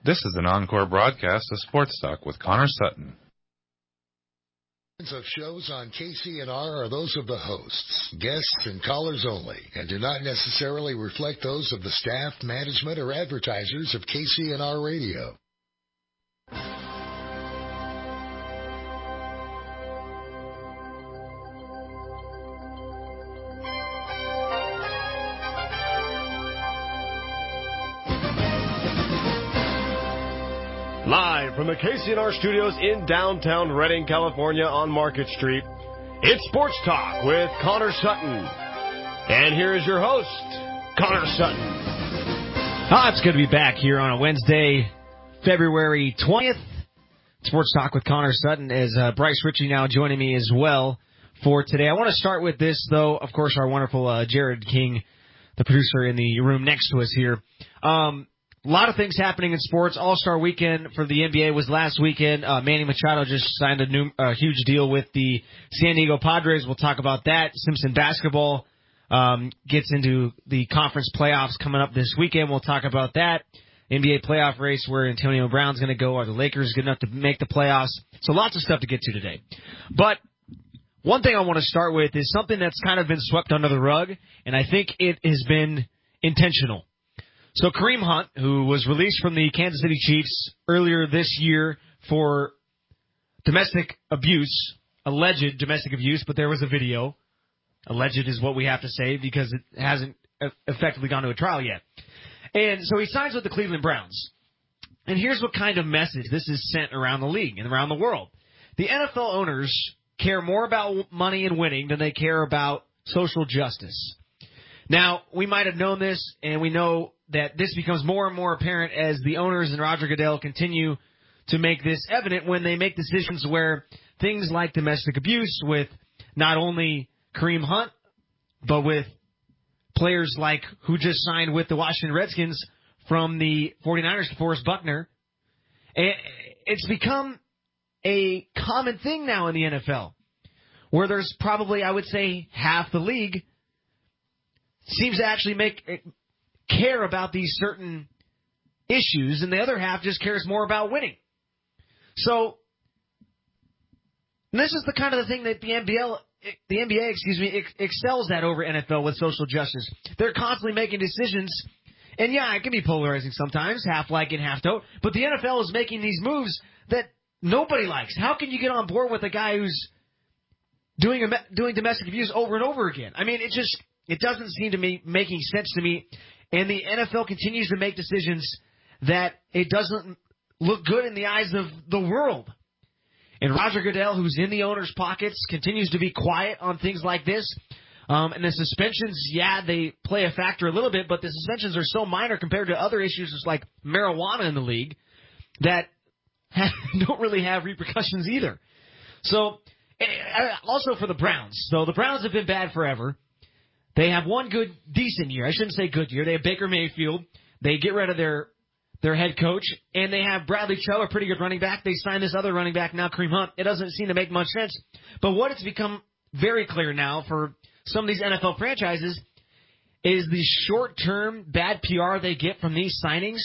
This is an encore broadcast of Sports Talk with Connor Sutton. Of shows on KCNR are those of the hosts, guests, and callers only, and do not necessarily reflect those of the staff, management, or advertisers of KCNR Radio. Live from the KCNR studios in downtown Redding, California on Market Street, it's Sports Talk with Connor Sutton. And here is your host, Connor Sutton. It's good to be back here on a Wednesday, February 20th. Sports Talk with Connor Sutton, as Bryce Ritchie now joining me as well for today. I want to start with this, though. Of course, our wonderful Jared King, the producer in the room next to us here. A lot of things happening in sports. All-Star Weekend for the NBA was last weekend. Manny Machado just signed a huge deal with the San Diego Padres. We'll talk about that. Simpson basketball gets into the conference playoffs coming up this weekend. We'll talk about that. NBA playoff race where Antonio Brown's going to go. Are the Lakers good enough to make the playoffs? So lots of stuff to get to today. But one thing I want to start with is something that's kind of been swept under the rug, and I think it has been intentional. So Kareem Hunt, who was released from the Kansas City Chiefs earlier this year for domestic abuse, alleged domestic abuse, but there was a video. Alleged is what we have to say because it hasn't effectively gone to a trial yet. And so he signs with the Cleveland Browns. And here's what kind of message this is sent around the league and around the world. The NFL owners care more about money and winning than they care about social justice. Now, we might have known this, and we know that this becomes more and more apparent as the owners and Roger Goodell continue to make this evident when they make decisions where things like domestic abuse with not only Kareem Hunt, but with players like who just signed with the Washington Redskins from the 49ers, DeForest Buckner. It's become a common thing now in the NFL where there's probably, I would say, half the league seems to actually care about these certain issues, and the other half just cares more about winning. So this is the kind of the thing that the NBA excels at over NFL with social justice. They're constantly making decisions, and yeah, it can be polarizing sometimes, half like and half don't, but the NFL is making these moves that nobody likes. How can you get on board with a guy who's doing domestic abuse over and over again? I mean, it doesn't seem to me making sense to me. And the NFL continues to make decisions that it doesn't look good in the eyes of the world. And Roger Goodell, who's in the owner's pockets, continues to be quiet on things like this. And the suspensions, yeah, they play a factor a little bit, but the suspensions are so minor compared to other issues like marijuana in the league that don't really have repercussions either. So, also for the Browns. So the Browns have been bad forever. They have one decent year. I shouldn't say good year. They have Baker Mayfield. They get rid of their head coach, and they have Bradley Chubb, a pretty good running back. They signed this other running back, now Kareem Hunt. It doesn't seem to make much sense. But what it's become very clear now for some of these NFL franchises is the short-term bad PR they get from these signings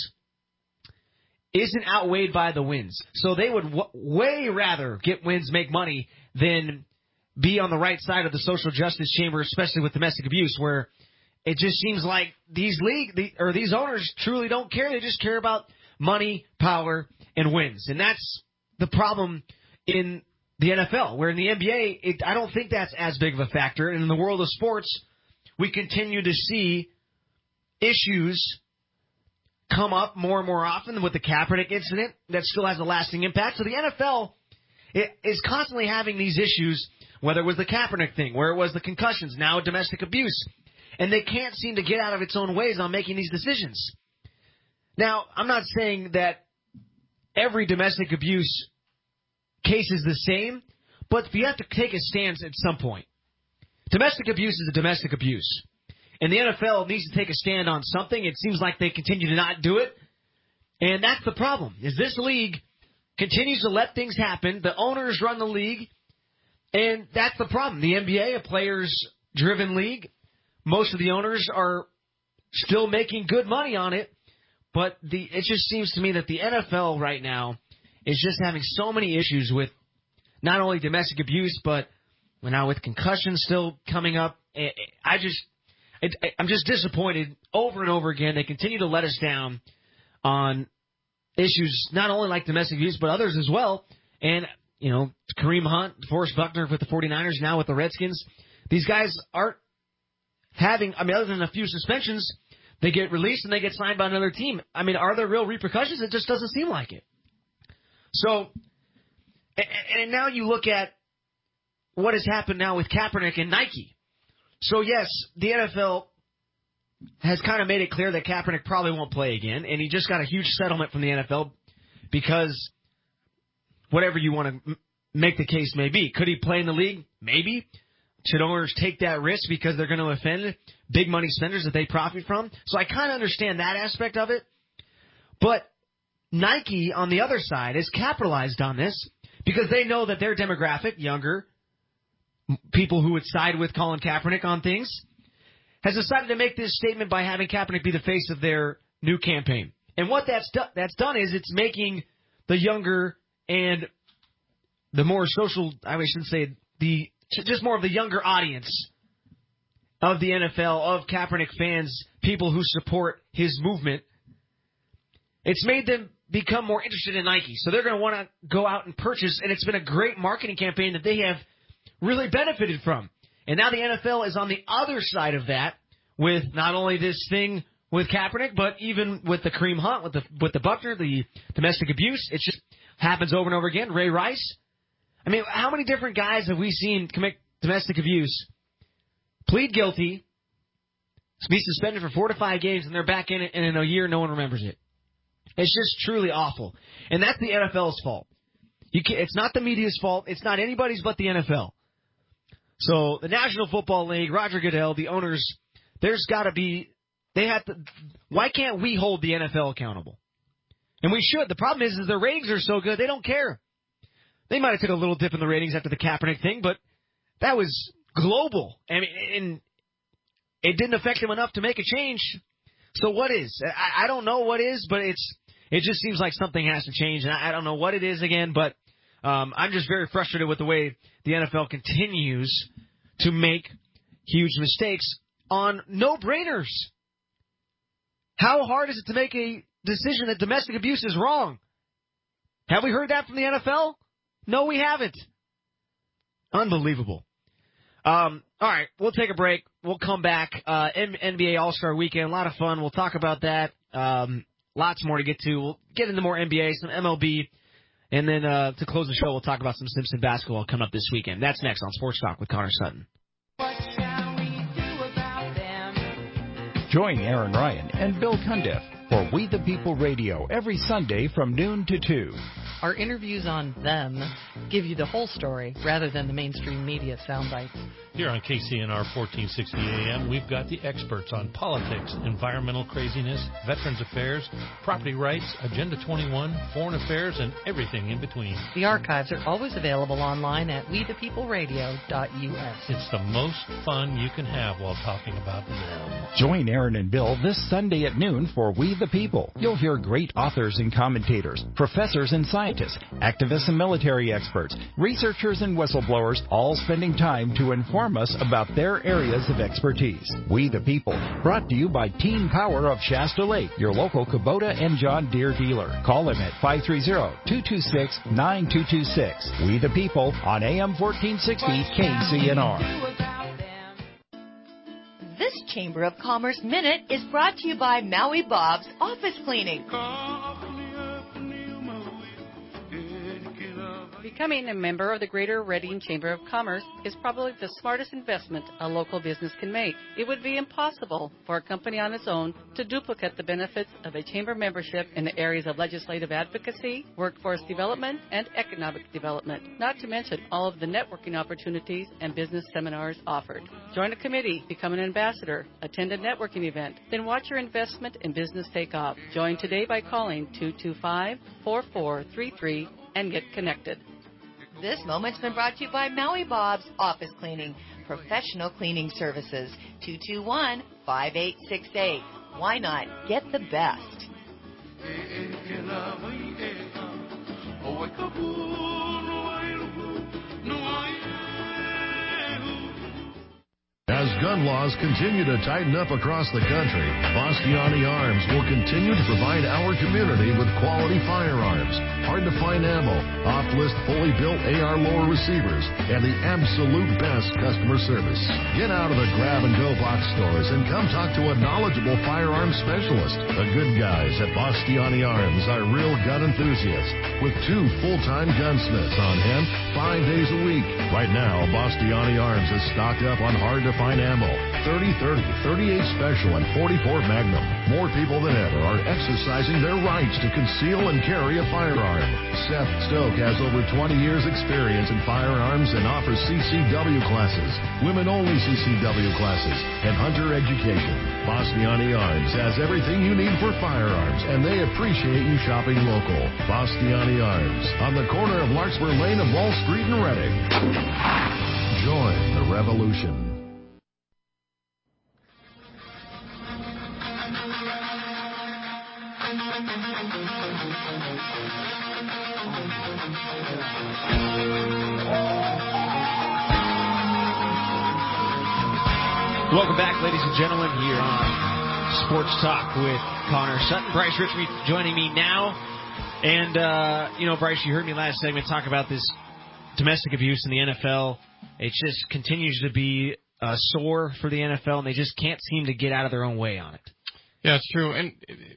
isn't outweighed by the wins. So they would way rather get wins, make money, than be on the right side of the social justice chamber, especially with domestic abuse, where it just seems like these owners truly don't care. They just care about money, power, and wins. And that's the problem in the NFL, where in the NBA, I don't think that's as big of a factor. And in the world of sports, we continue to see issues come up more and more often with the Kaepernick incident that still has a lasting impact. So the NFL is constantly having these issues, whether it was the Kaepernick thing, where it was the concussions, now domestic abuse. And they can't seem to get out of its own ways on making these decisions. Now, I'm not saying that every domestic abuse case is the same, but you have to take a stance at some point. Domestic abuse is a domestic abuse. And the NFL needs to take a stand on something. It seems like they continue to not do it. And that's the problem, is this league continues to let things happen. The owners run the league. And that's the problem. The NBA, a players-driven league, most of the owners are still making good money on it, But it just seems to me that the NFL right now is just having so many issues with not only domestic abuse, but now with concussions still coming up. I'm just disappointed over and over again. They continue to let us down on issues not only like domestic abuse, but others as well. And, Kareem Hunt, DeForest Buckner with the 49ers, now with the Redskins. These guys aren't having, other than a few suspensions, they get released and they get signed by another team. Are there real repercussions? It just doesn't seem like it. So, and now you look at what has happened now with Kaepernick and Nike. So, yes, the NFL has kind of made it clear that Kaepernick probably won't play again, and he just got a huge settlement from the NFL because whatever you want to make the case may be. Could he play in the league? Maybe. Should owners take that risk because they're going to offend big money spenders that they profit from? So I kind of understand that aspect of it. But Nike, on the other side, has capitalized on this because they know that their demographic, younger, people who would side with Colin Kaepernick on things, has decided to make this statement by having Kaepernick be the face of their new campaign. And what that's done is it's making the younger and the more social, I shouldn't say, just more of the younger audience of the NFL, of Kaepernick fans, people who support his movement. It's made them become more interested in Nike. So they're going to want to go out and purchase, and it's been a great marketing campaign that they have really benefited from. And now the NFL is on the other side of that with not only this thing with Kaepernick, but even with the Kareem Hunt, with the Buckner, the domestic abuse. It just happens over and over again. Ray Rice. How many different guys have we seen commit domestic abuse, plead guilty, be suspended for 4 to 5 games, and they're back in it, and in a year no one remembers it? It's just truly awful. And that's the NFL's fault. It's not the media's fault. It's not anybody's but the NFL. So the National Football League, Roger Goodell, the owners, why can't we hold the NFL accountable? And we should. The problem is their ratings are so good, they don't care. They might have took a little dip in the ratings after the Kaepernick thing, but that was global. And it didn't affect them enough to make a change. So what is? I don't know what is, but it just seems like something has to change. And I don't know what it is again, but I'm just very frustrated with the way the NFL continues to make huge mistakes on no-brainers. How hard is it to make a decision that domestic abuse is wrong? Have we heard that from the NFL? No, we haven't. Unbelievable. All right, we'll take a break. We'll come back. NBA All-Star Weekend, a lot of fun. We'll talk about that. Lots more to get to. We'll get into more NBA, some MLB, and then to close the show, we'll talk about some Simpson basketball coming up this weekend. That's next on Sports Talk with Connor Sutton. What shall we do about them? Join Aaron Ryan and Bill Cundiff for We the People Radio every Sunday from noon to 2. Our interviews on them give you the whole story rather than the mainstream media sound bites. Here on KCNR 1460 AM, we've got the experts on politics, environmental craziness, veterans affairs, property rights, Agenda 21, foreign affairs, and everything in between. The archives are always available online at wethepeopleradio.us. It's the most fun you can have while talking about them. Join Aaron and Bill this Sunday at noon for We the People. You'll hear great authors and commentators, professors and scientists, activists and military experts, researchers and whistleblowers, all spending time to inform us about their areas of expertise. We the People, brought to you by Team Power of Shasta Lake, your local Kubota and John Deere dealer. Call them at 530-226-9226. We the People on AM 1460 KCNR. This Chamber of Commerce Minute is brought to you by Maui Bob's Office Cleaning. Becoming a member of the Greater Reading Chamber of Commerce is probably the smartest investment a local business can make. It would be impossible for a company on its own to duplicate the benefits of a chamber membership in the areas of legislative advocacy, workforce development, and economic development, not to mention all of the networking opportunities and business seminars offered. Join a committee, become an ambassador, attend a networking event, then watch your investment in business take off. Join today by calling 225-4433 and get connected. This moment's been brought to you by Maui Bob's Office Cleaning, professional cleaning services, 221-5868. Why not get the best? As gun laws continue to tighten up across the country, Bastiani Arms will continue to provide our community with quality firearms, hard-to-find ammo, off-list fully built AR lower receivers, and the absolute best customer service. Get out of the grab-and-go box stores and come talk to a knowledgeable firearms specialist. The good guys at Bastiani Arms are real gun enthusiasts with 2 full-time gunsmiths on hand 5 days a week. Right now, Bastiani Arms is stocked up on hard-to-find ammo, 30-30, 38 Special, and 44 Magnum. More people than ever are exercising their rights to conceal and carry a firearm. Seth Stoke has over 20 years experience in firearms and offers CCW classes, women-only CCW classes, and hunter education. Bastiani Arms has everything you need for firearms, and they appreciate you shopping local. Bastiani Arms, on the corner of Larkspur Lane and Wall Street in Reading. Join the revolution. Welcome back, ladies and gentlemen, here on Sports Talk with Connor Sutton. Bryce Richmond joining me now. And, Bryce, you heard me last segment talk about this domestic abuse in the NFL. It just continues to be sore for the NFL, and they just can't seem to get out of their own way on it. Yeah, it's true. And,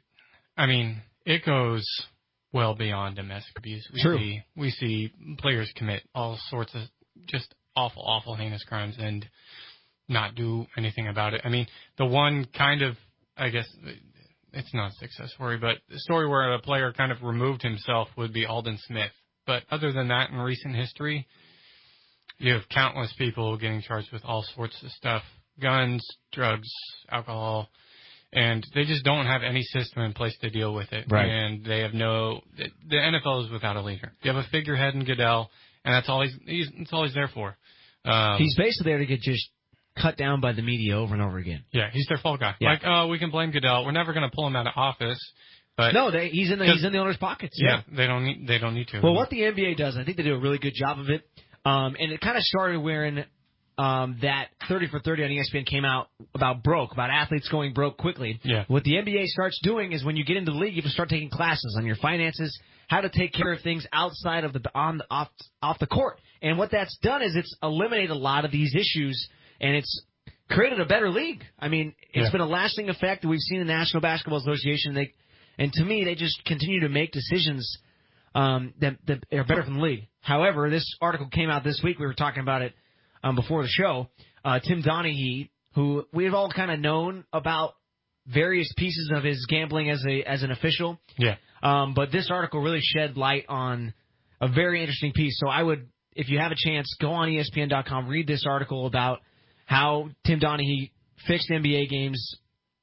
it goes well beyond domestic abuse. We see players commit all sorts of just awful, heinous crimes and not do anything about it. The one kind of, I guess, it's not a success story, but the story where a player kind of removed himself would be Aldon Smith. But other than that, in recent history, you have countless people getting charged with all sorts of stuff, guns, drugs, alcohol, and they just don't have any system in place to deal with it. Right. And they have the NFL is without a leader. You have a figurehead in Goodell, and that's all he's there for. He's basically there to get just cut down by the media over and over again. Yeah, he's their fall guy. Yeah. We can blame Goodell. We're never going to pull him out of office. But no, he's in the owner's pockets. Yeah, they don't need to. Well, what the NBA does, I think they do a really good job of it. And it kind of started when that 30 for 30 on ESPN came out about athletes going broke quickly. Yeah. What the NBA starts doing is when you get into the league, you have to start taking classes on your finances, how to take care of things outside of off the court. And what that's done is it's eliminated a lot of these issues, and it's created a better league. It's been a lasting effect that we've seen in the National Basketball Association. And to me, they just continue to make decisions that are better for the league. However, this article came out this week. We were talking about it before the show. Tim Donaghy, who we've all kind of known about various pieces of his gambling as an official. Yeah. But this article really shed light on a very interesting piece. So I would, if you have a chance, go on ESPN.com, read this article about how Tim Donaghy fixed NBA games.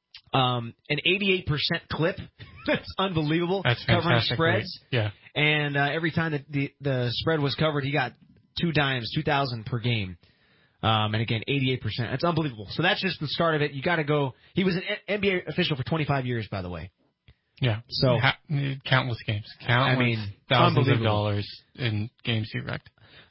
An 88% clip. That's unbelievable. That's covering fantastic. spreads. Yeah. And every time that the spread was covered, he got $2,000 per game. And again, 88%. That's unbelievable. So that's just the start of it. You got to go. He was an NBA official for 25 years, by the way. Yeah. So countless games. Thousands of dollars in games he wrecked.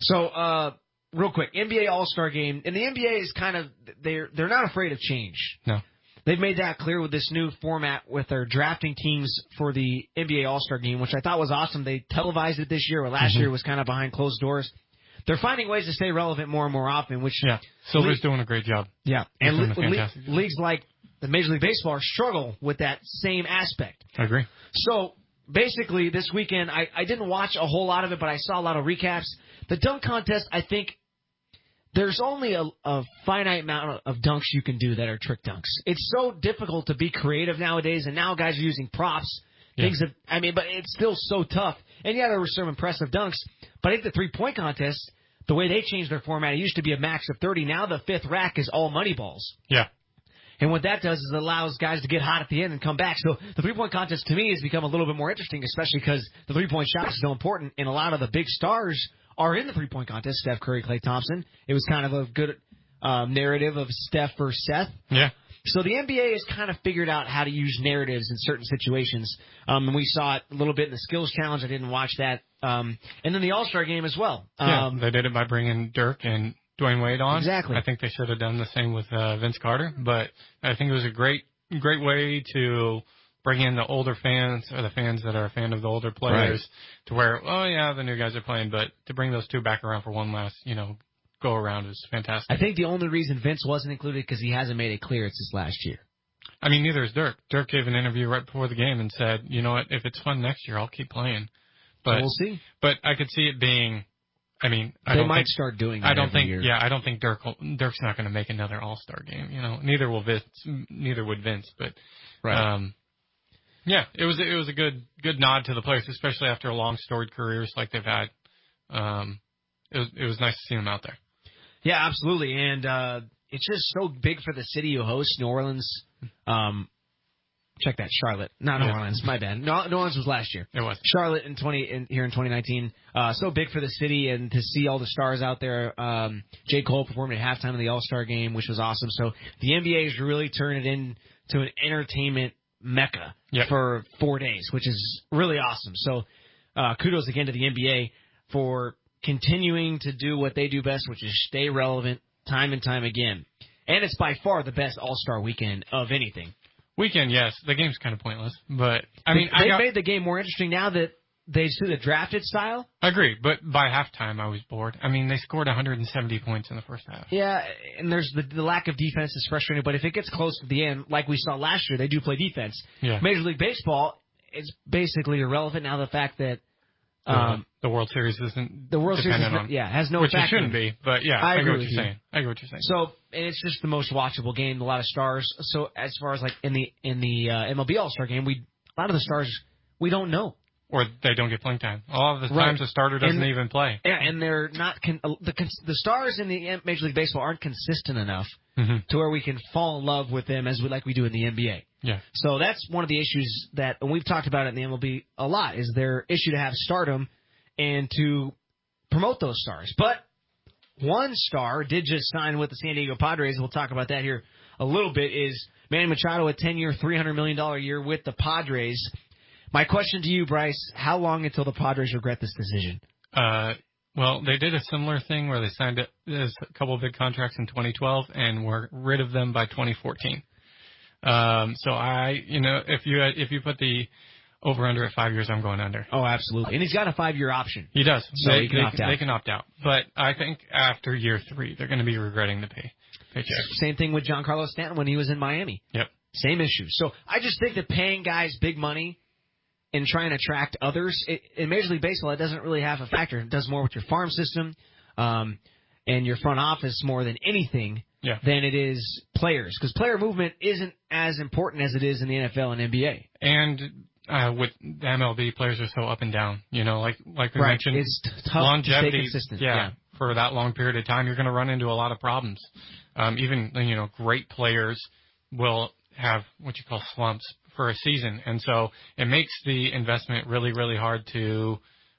So real quick, NBA All-Star Game, and the NBA is kind of they're not afraid of change. No. They've made that clear with this new format with their drafting teams for the NBA All-Star Game, which I thought was awesome. They televised it this year, where last year was kind of behind closed doors. They're finding ways to stay relevant more and more often, which Silver's doing a great job. Yeah, He's and doing a fantastic job. leagues like the Major League Baseball struggle with that same aspect. I agree. So basically, this weekend I didn't watch a whole lot of it, but I saw a lot of recaps. The dunk contest, I think. There's only a finite amount of dunks you can do that are trick dunks. It's so difficult to be creative nowadays, and now guys are using props. Yeah. But it's still so tough. And yeah, there were some impressive dunks, but I think the three-point contest, the way they changed their format, it used to be a max of 30. Now the fifth rack is all money balls. Yeah. And what that does is it allows guys to get hot at the end and come back. So the three-point contest, to me, has become a little bit more interesting, especially because the three-point shot is so important, and a lot of the big stars are in the three-point contest. Steph Curry, Klay Thompson. It was kind of a good narrative of Steph versus Seth. Yeah. So the NBA has kind of figured out how to use narratives in certain situations. And we saw it a little bit in the Skills Challenge. I didn't watch that. And then the All-Star Game as well. They did it by bringing Dirk and Dwayne Wade on. Exactly. I think they should have done the same with Vince Carter. But I think it was a great way to bring in the older fans or the fans that are a fan of the older players to where, oh, yeah, the new guys are playing. But to bring those two back around for one last, go around is fantastic. I think the only reason Vince wasn't included because he hasn't made a clearance this last year. I mean, neither is Dirk. Dirk gave an interview right before the game and said, you know what, if it's fun next year, I'll keep playing. But we'll see. But I could see it being, they might start doing that every year. Yeah, I don't think Dirk's not going to make another All-Star game. Neither would Vince. But yeah, it was a good nod to the players, especially after long storied careers like they've had. It was nice to see them out there. Yeah, absolutely. And it's just so big for the city who hosts New Orleans. Check that, Charlotte. Not New Orleans, my bad. New Orleans was last year. It was. Charlotte here in 2019. So big for the city, and to see all the stars out there. J. Cole performed at halftime of the All-Star game, which was awesome. So the NBA has really turned it into an entertainment mecca for 4 days, which is really awesome. So kudos again to the NBA for continuing to do what they do best, which is stay relevant time and time again. And it's by far the best All-Star weekend of anything. Weekend, yes. The game's kind of pointless. But, they made the game more interesting now that they do the drafted style. I agree. But by halftime, I was bored. They scored 170 points in the first half. Yeah, and there's the lack of defense is frustrating. But if it gets close to the end, like we saw last year, they do play defense. Yeah. Major League Baseball is basically irrelevant now, the fact that the World Series isn't has no which factor. It shouldn't be, but yeah, I get what you're saying. I get what you're saying. So, and it's just the most watchable game, a lot of stars. So as far as like in the MLB All-Star game, a lot of the stars we don't know. Or they don't get playing time. A lot of the times the starter doesn't even play. Yeah, and they're not the stars in the Major League Baseball aren't consistent enough to where we can fall in love with them like we do in the NBA. Yeah. So that's one of the issues and we've talked about it in the MLB a lot, is their issue to have stardom and to promote those stars. But one star did just sign with the San Diego Padres. We'll talk about that here a little bit. Is Manny Machado, a 10-year, $300 million a year with the Padres. My question to you, Bryce, how long until the Padres regret this decision? Well, they did a similar thing where they signed a couple of big contracts in 2012 and were rid of them by 2014. So if you put the over-under at 5 years, I'm going under. Oh, absolutely. And he's got a 5-year option. He does. So he can opt out. They can opt out. But I think after year 3, they're going to be regretting the paycheck. Same thing with Giancarlo Stanton when he was in Miami. Yep. Same issue. So I just think that paying guys big money and trying to attract others, in Major League Baseball, it doesn't really have a factor. It does more with your farm system and your front office more than anything than it is players. Because player movement isn't as important as it is in the NFL and NBA. And with the MLB, players are so up and down. Like we mentioned, it's tough longevity, to stay consistent. Yeah, for that long period of time, you're going to run into a lot of problems. Even great players will have what you call slumps for a season, and so it makes the investment really, really hard to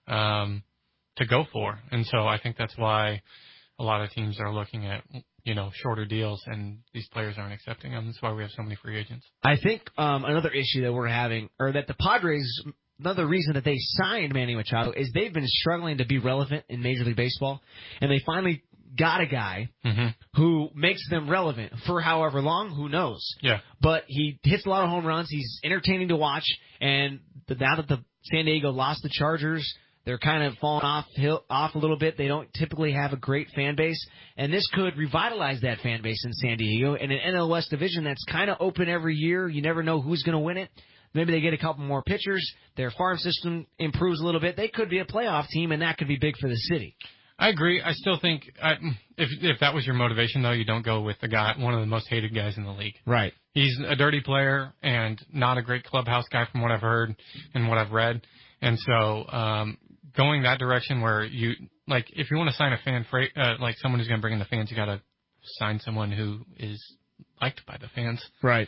go for. And so I think that's why a lot of teams are looking at shorter deals, and these players aren't accepting them. That's why we have so many free agents. I think another issue that we're having, or that the Padres, another reason that they signed Manny Machado, is they've been struggling to be relevant in Major League Baseball, and they finally got a guy who makes them relevant for however long, who knows. Yeah. But he hits a lot of home runs. He's entertaining to watch, and now that the San Diego lost the Chargers, they're kind of falling off a little bit. They don't typically have a great fan base, and this could revitalize that fan base in San Diego. And an NL West division that's kind of open every year. You never know who's going to win it. Maybe they get a couple more pitchers. Their farm system improves a little bit. They could be a playoff team, and that could be big for the city. I agree. I still think if that was your motivation, though, you don't go with the guy, one of the most hated guys in the league. Right. He's a dirty player and not a great clubhouse guy from what I've heard and what I've read. And so going that direction where if you want to sign a fan, like someone who's going to bring in the fans, you got to sign someone who is liked by the fans. Right.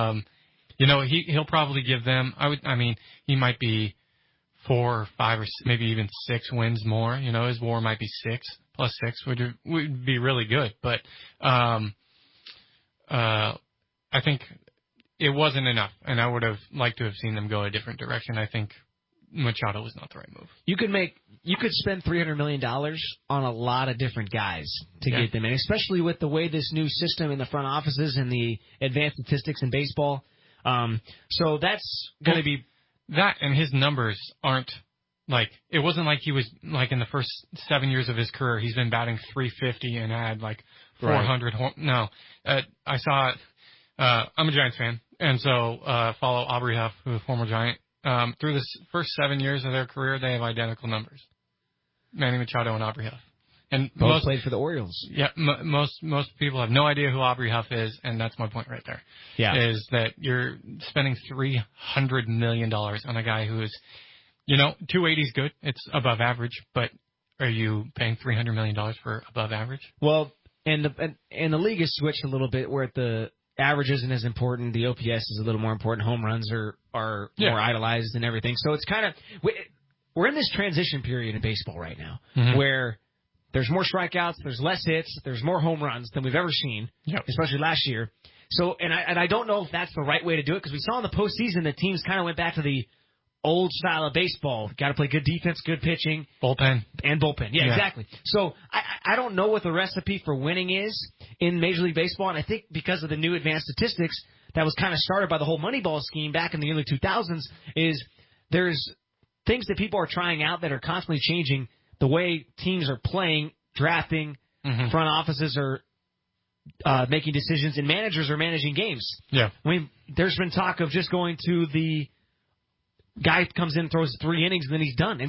He'll probably give them. He might be 4 or 5 or maybe even 6 wins more. His WAR might be 6 plus 6 would be really good. But I I think it wasn't enough, and I would have liked to have seen them go a different direction. I think Machado was not the right move. You could spend $300 million on a lot of different guys to get them in, especially with the way this new system in the front offices and the advanced statistics in baseball. So that's going to be that, and his numbers aren't like, it wasn't like he was like in the first 7 years of his career he's been batting .350 and had like 400. No, I saw it. I'm a Giants fan, and so follow Aubrey Huff, who's a former Giant. Through the first 7 years of their career, they have identical numbers. Manny Machado and Aubrey Huff. And both played for the Orioles. Yeah, most people have no idea who Aubrey Huff is, and that's my point right there. Yeah. Is that you're spending $300 million on a guy who is, 280 is good. It's above average, but are you paying $300 million for above average? Well, and the league has switched a little bit where the average isn't as important. The OPS is a little more important. Home runs are more idolized and everything. So it's kind of we're in this transition period in baseball right now where there's more strikeouts, there's less hits, there's more home runs than we've ever seen, especially last year. So and I don't know if that's the right way to do it because we saw in the postseason that teams kind of went back to the old style of baseball. Got to play good defense, good pitching. Bullpen. Yeah, exactly. So I don't know what the recipe for winning is in Major League Baseball, and I think because of the new advanced statistics that was kind of started by the whole Moneyball scheme back in the early 2000s is there's things that people are trying out that are constantly changing the way teams are playing, drafting, front offices are making decisions, and managers are managing games. Yeah. I mean, there's been talk of just going to the guy comes in, throws 3 innings, and then he's done.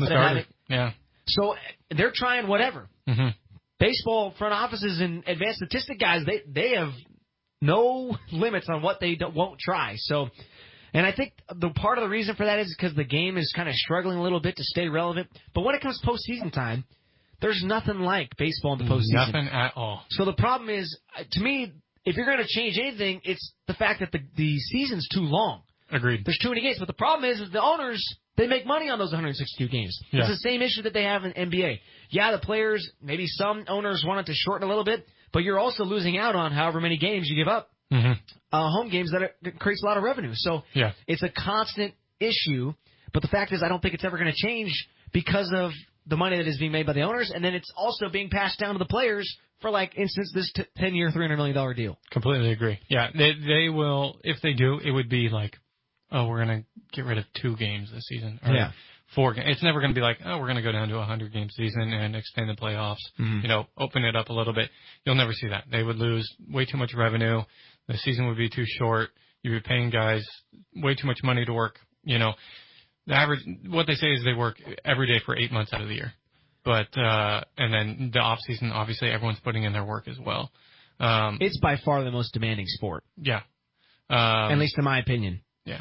So they're trying whatever. Baseball front offices and advanced statistic guys, they have no limits on what they won't try. So, and I think the part of the reason for that is because the game is kind of struggling a little bit to stay relevant. But when it comes to postseason time, there's nothing like baseball in the postseason. Nothing at all. So the problem is, to me, if you're going to change anything, it's the fact that the season's too long. Agreed. There's too many games. But the problem is the owners, they make money on those 162 games. Yeah. It's the same issue that they have in NBA. Yeah, the players, maybe some owners want it to shorten a little bit, but you're also losing out on however many games you give up. Home games that creates a lot of revenue. So it's a constant issue. But the fact is, I don't think it's ever going to change because of the money that is being made by the owners, and then it's also being passed down to the players for, like, instance, this 10-year, $300 million deal. Completely agree. Yeah, they will. If they do, it would be like, oh, we're going to get rid of 2 games this season. Or 4 games. It's never going to be like, oh, we're going to go down to a 100-game season and extend the playoffs, open it up a little bit. You'll never see that. They would lose way too much revenue. The season would be too short. You'd be paying guys way too much money to work. The average, what they say is they work every day for 8 months out of the year. But, and then the off season, obviously everyone's putting in their work as well. It's by far the most demanding sport. Yeah. At least in my opinion. Yeah.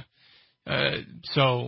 So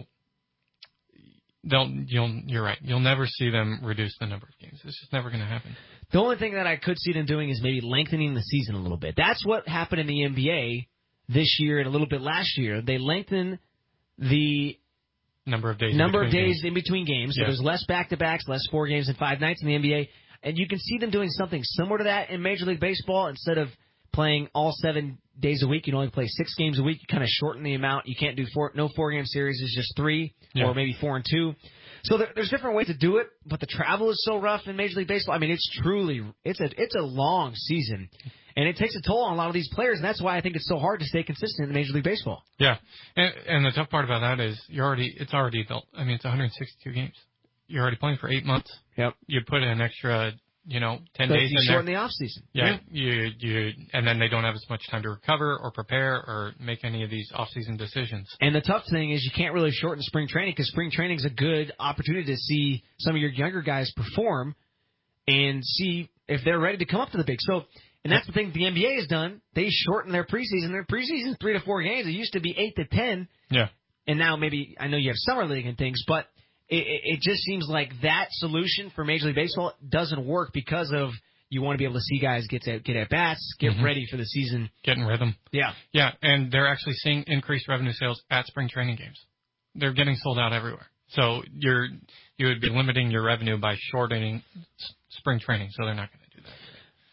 you're right. You'll never see them reduce the number of games. It's just never going to happen. The only thing that I could see them doing is maybe lengthening the season a little bit. That's what happened in the NBA this year and a little bit last year. They lengthened the number of days in between games. So there's less back-to-backs, less 4 games and 5 nights in the NBA. And you can see them doing something similar to that in Major League Baseball. Instead of playing all 7 days a week, you can only play 6 games a week. You kind of shorten the amount. You can't do 4-game series. It's just 3 or maybe 4 and 2. So there's different ways to do it, but the travel is so rough in Major League Baseball. I mean, it's a long season, and it takes a toll on a lot of these players, and that's why I think it's so hard to stay consistent in Major League Baseball. Yeah, and the tough part about that is it's 162 games. You're already playing for 8 months. Yep. You put in an extra 10 days you in shorten there. the off season. Yeah, you and then they don't have as much time to recover or prepare or make any of these off season decisions. And the tough thing is you can't really shorten spring training because spring training is a good opportunity to see some of your younger guys perform and see if they're ready to come up to the big. So, and that's the thing the NBA has done. They shorten their preseason. Their preseason is 3 to 4 games. It used to be 8 to 10. Yeah. And now maybe I know you have summer league and things, but it just seems like that solution for Major League Baseball doesn't work because of you want to be able to see guys get at bats, get ready for the season. Get in rhythm. Yeah. Yeah, and they're actually seeing increased revenue sales at spring training games. They're getting sold out everywhere. So you would be limiting your revenue by shortening spring training, so they're not going to do that.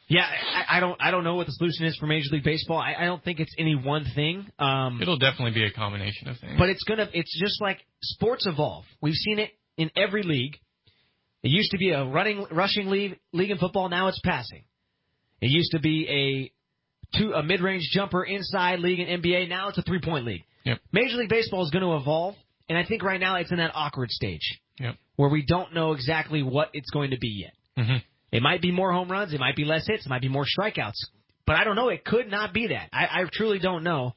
Yeah, I don't know what the solution is for Major League Baseball. I don't think it's any one thing. It'll definitely be a combination of things. But it's just like sports evolve. We've seen it in every league. It used to be a rushing league in football. Now it's passing. It used to be a mid-range jumper inside league in NBA. Now it's a three-point league. Yep. Major League Baseball is going to evolve, and I think right now it's in that awkward stage where we don't know exactly what it's going to be yet. Mm-hmm. It might be more home runs. It might be less hits. It might be more strikeouts. But I don't know. It could not be that. I truly don't know.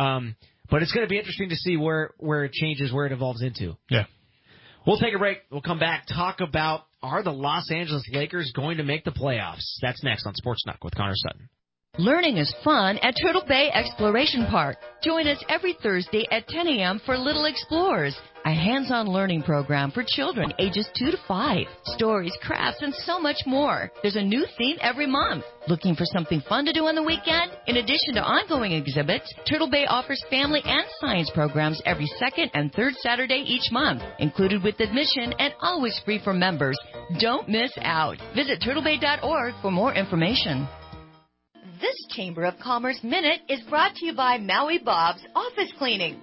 But it's going to be interesting to see where it changes, where it evolves into. Yeah. We'll take a break. We'll come back, talk about, are the Los Angeles Lakers going to make the playoffs? That's next on Sports Knock with Connor Sutton. Learning is fun at Turtle Bay Exploration Park. Join us every Thursday at 10 a.m. for Little Explorers, a hands-on learning program for children ages 2 to 5. Stories, crafts, and so much more. There's a new theme every month. Looking for something fun to do on the weekend? In addition to ongoing exhibits, Turtle Bay offers family and science programs every second and third Saturday each month, included with admission and always free for members. Don't miss out. Visit turtlebay.org for more information. This Chamber of Commerce Minute is brought to you by Maui Bob's Office Cleaning.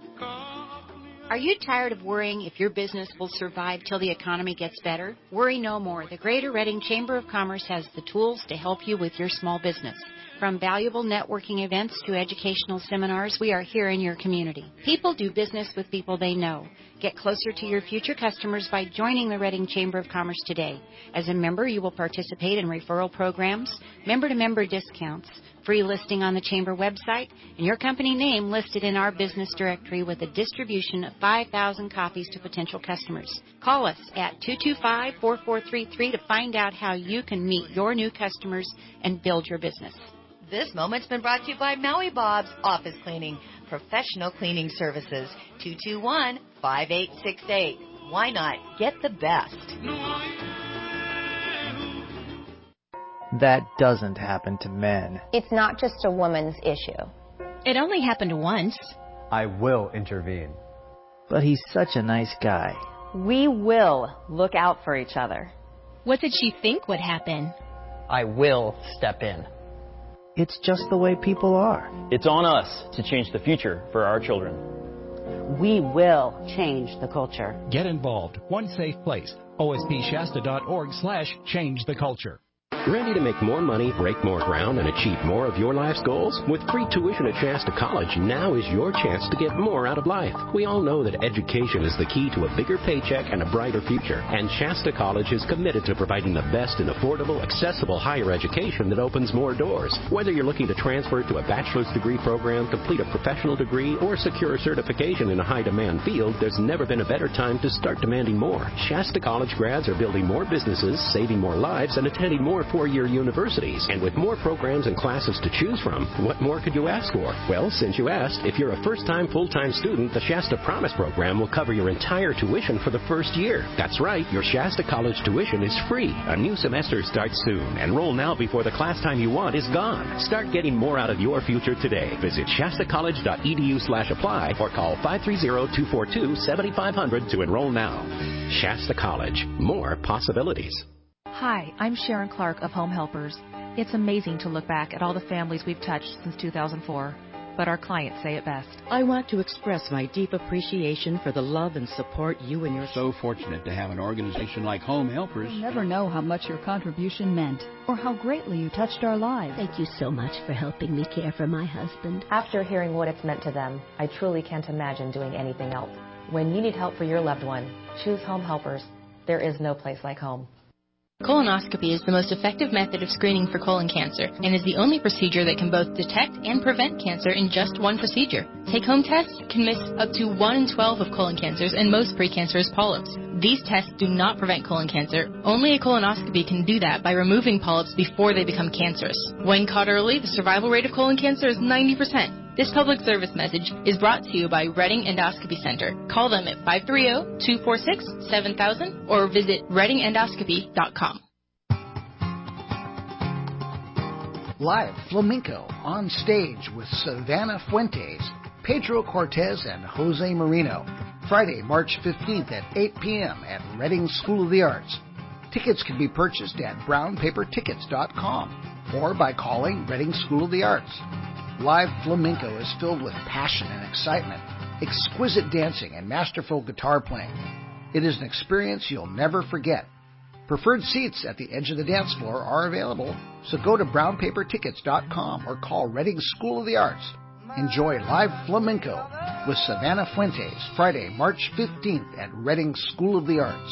Are you tired of worrying if your business will survive till the economy gets better? Worry no more. The Greater Reading Chamber of Commerce has the tools to help you with your small business. From valuable networking events to educational seminars, we are here in your community. People do business with people they know. Get closer to your future customers by joining the Reading Chamber of Commerce today. As a member, you will participate in referral programs, member-to-member discounts, free listing on the Chamber website, and your company name listed in our business directory with a distribution of 5,000 copies to potential customers. Call us at 225-4433 to find out how you can meet your new customers and build your business. This moment's been brought to you by Maui Bob's Office Cleaning, professional cleaning services, 221-5868. Why not? Get the best. That doesn't happen to men. It's not just a woman's issue. It only happened once. I will intervene. But he's such a nice guy. We will look out for each other. What did she think would happen? I will step in. It's just the way people are. It's on us to change the future for our children. We will change the culture. Get involved. One safe place. OSPShasta.org/change the culture. Ready to make more money, break more ground, and achieve more of your life's goals? With free tuition at Shasta College, now is your chance to get more out of life. We all know that education is the key to a bigger paycheck and a brighter future. And Shasta College is committed to providing the best in affordable, accessible higher education that opens more doors. Whether you're looking to transfer to a bachelor's degree program, complete a professional degree, or secure a certification in a high-demand field, there's never been a better time to start demanding more. Shasta College grads are building more businesses, saving more lives, and attending more four-year universities. And with more programs and classes to choose from, what more could you ask for? Well, since you asked, if you're a first-time full-time student, the Shasta Promise program will cover your entire tuition for the first year. That's right, your Shasta College tuition is free. A new semester starts soon. Enroll now before the class time you want is gone. Start getting more out of your future today. Visit shastacollege.edu/apply or call 530-242-7500 to enroll now. Shasta College. More possibilities. Hi, I'm Sharon Clark of Home Helpers. It's amazing to look back at all the families we've touched since 2004, but our clients say it best. I want to express my deep appreciation for the love and support you and your... So fortunate to have an organization like Home Helpers. You'll never know how much your contribution meant or how greatly you touched our lives. Thank you so much for helping me care for my husband. After hearing what it's meant to them, I truly can't imagine doing anything else. When you need help for your loved one, choose Home Helpers. There is no place like home. Colonoscopy is the most effective method of screening for colon cancer and is the only procedure that can both detect and prevent cancer in just one procedure. Take-home tests can miss up to 1 in 12 of colon cancers and most precancerous polyps. These tests do not prevent colon cancer. Only a colonoscopy can do that by removing polyps before they become cancerous. When caught early, the survival rate of colon cancer is 90%. This public service message is brought to you by Reading Endoscopy Center. Call them at 530-246-7000 or visit readingendoscopy.com. Live Flamenco on stage with Savannah Fuentes, Pedro Cortez, and Jose Marino. Friday, March 15th at 8 p.m. at Reading School of the Arts. Tickets can be purchased at brownpapertickets.com. or by calling Reading School of the Arts. Live flamenco is filled with passion and excitement, exquisite dancing, and masterful guitar playing. It is an experience you'll never forget. Preferred seats at the edge of the dance floor are available, so go to brownpapertickets.com or call Reading School of the Arts. Enjoy live flamenco with Savannah Fuentes, Friday, March 15th at Reading School of the Arts.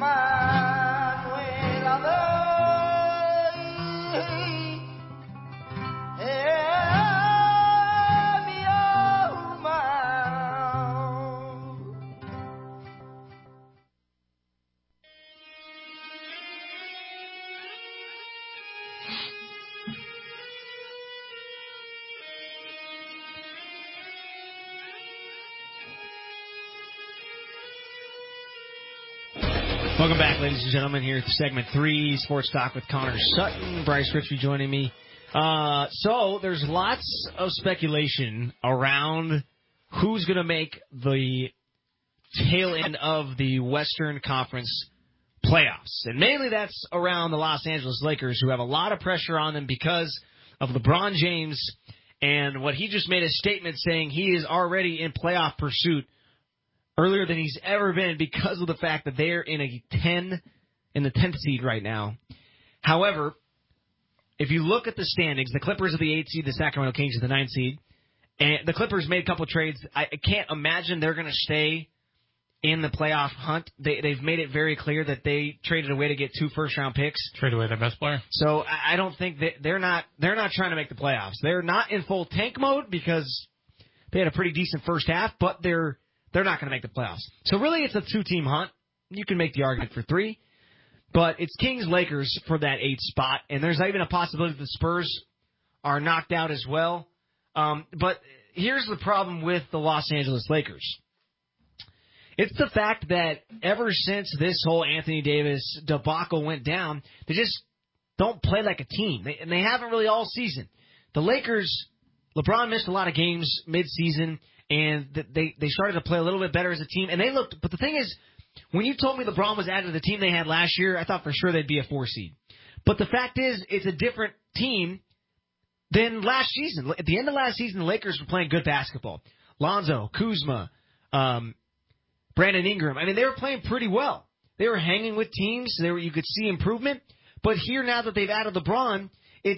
Welcome back, ladies and gentlemen, here at segment 3, Sports Talk with Connor Sutton. Bryce Ritchie joining me. So there's lots of speculation around who's going to make the tail end of the Western Conference playoffs. And mainly that's around the Los Angeles Lakers, who have a lot of pressure on them because of LeBron James and what he just made a statement saying he is already in playoff pursuit earlier than he's ever been because of the fact that they're in the 10th seed right now. However, if you look at the standings, the Clippers are the 8th seed, the Sacramento Kings are the 9th seed, and the Clippers made a couple of trades. I can't imagine they're going to stay in the playoff hunt. They've made it very clear that they traded away to get 2 first-round picks. Trade away their best player. So I don't think that they're not trying to make the playoffs. They're not in full tank mode because they had a pretty decent first half, but they're not going to make the playoffs. So really it's a 2-team hunt. You can make the argument for 3. But it's Kings-Lakers for that 8th spot. And there's even a possibility the Spurs are knocked out as well. But here's the problem with the Los Angeles Lakers. It's the fact that ever since this whole Anthony Davis debacle went down, they just don't play like a team. And they haven't really all season. The Lakers, LeBron missed a lot of games mid-season. And they started to play a little bit better as a team. And they looked, but the thing is, when you told me LeBron was added to the team they had last year, I thought for sure they'd be a 4 seed. But the fact is, it's a different team than last season. At the end of last season, the Lakers were playing good basketball. Lonzo, Kuzma, Brandon Ingram. I mean, they were playing pretty well. They were hanging with teams. You could see improvement. But here, now that they've added LeBron, it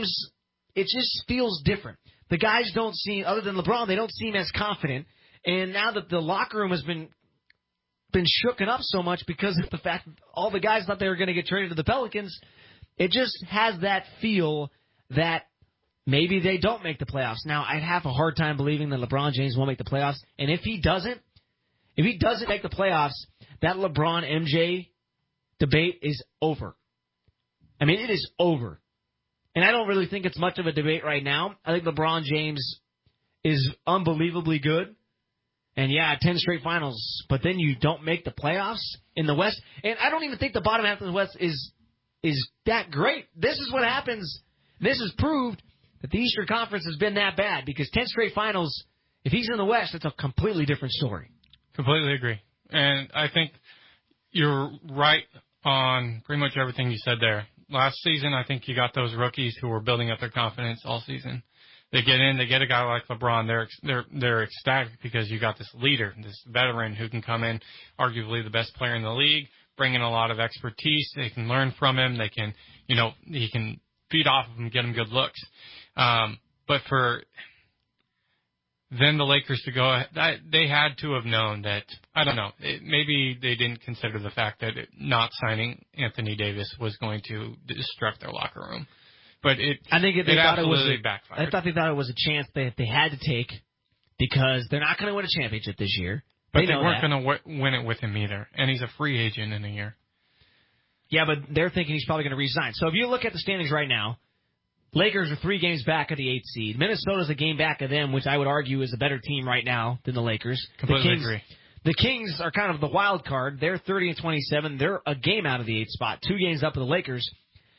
just feels different. The guys don't seem, other than LeBron, they don't seem as confident. And now that the locker room has been shooken up so much because of the fact that all the guys thought they were going to get traded to the Pelicans, it just has that feel that maybe they don't make the playoffs. Now, I'd have a hard time believing that LeBron James won't make the playoffs. And if he doesn't make the playoffs, that LeBron-MJ debate is over. I mean, it is over. And I don't really think it's much of a debate right now. I think LeBron James is unbelievably good. And, 10 straight finals. But then you don't make the playoffs in the West. And I don't even think the bottom half of the West is that great. This is what happens. This has proved that the Eastern Conference has been that bad. Because 10 straight finals, if he's in the West, it's a completely different story. Completely agree. And I think you're right on pretty much everything you said there. Last season, I think you got those rookies who were building up their confidence all season. They get in, they get a guy like LeBron. They're ecstatic because you got this leader, this veteran who can come in, arguably the best player in the league, bring in a lot of expertise. They can learn from him. They can, he can feed off of him, get him good looks. But for then the Lakers to go, they had to have known that, I don't know, maybe they didn't consider the fact that not signing Anthony Davis was going to destruct their locker room. But I think they thought it was backfired. I thought they thought it was a chance that they had to take because they're not going to win a championship this year. But they weren't going to win it with him either, and he's a free agent in a year. Yeah, but they're thinking he's probably going to resign. So if you look at the standings right now, Lakers are 3 games back of the 8th seed. Minnesota's a game back of them, which I would argue is a better team right now than the Lakers. Completely agree. The Kings are kind of the wild card. They're 30-27. They're a game out of the 8th spot, 2 games up of the Lakers.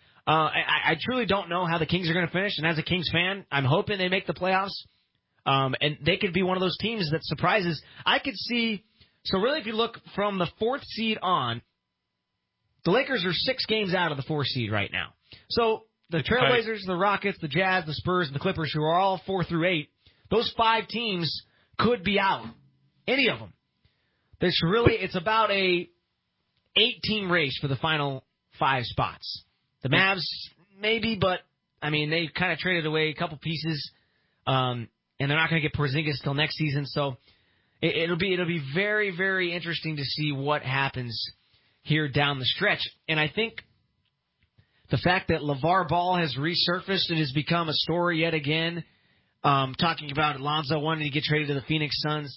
I truly don't know how the Kings are going to finish, and as a Kings fan, I'm hoping they make the playoffs. And they could be one of those teams that surprises. I could see, so really if you look from the 4th seed on, the Lakers are 6 games out of the 4th seed right now. So the Trailblazers, the Rockets, the Jazz, the Spurs, and the Clippers, who are all 4 through 8, those 5 teams could be out. Any of them. It's about a 8-team race for the final 5 spots. The Mavs, maybe, but, I mean, they kind of traded away a couple pieces, and they're not going to get Porzingis till next season, so it'll be very, very interesting to see what happens here down the stretch. And I think the fact that LeVar Ball has resurfaced and has become a story yet again, talking about Alonzo wanting to get traded to the Phoenix Suns,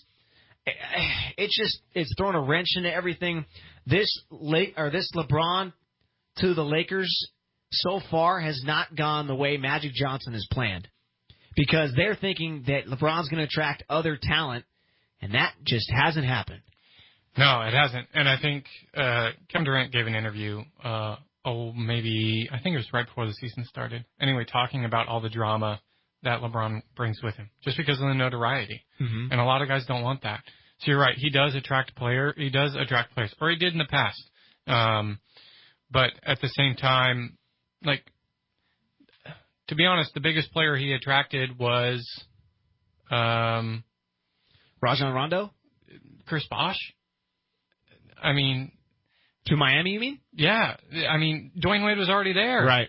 it's thrown a wrench into everything. This LeBron to the Lakers so far has not gone the way Magic Johnson has planned, because they're thinking that LeBron's going to attract other talent, and that just hasn't happened. No, it hasn't. And I think Kevin Durant gave an interview, I think it was right before the season started. Anyway, talking about all the drama that LeBron brings with him, just because of the notoriety. Mm-hmm. And a lot of guys don't want that. So you're right. He does attract players, or he did in the past. But at the same time, like, to be honest, the biggest player he attracted was Rajon Rondo? Chris Bosh. I mean, to Miami, you mean? Yeah. I mean, Dwayne Wade was already there. Right.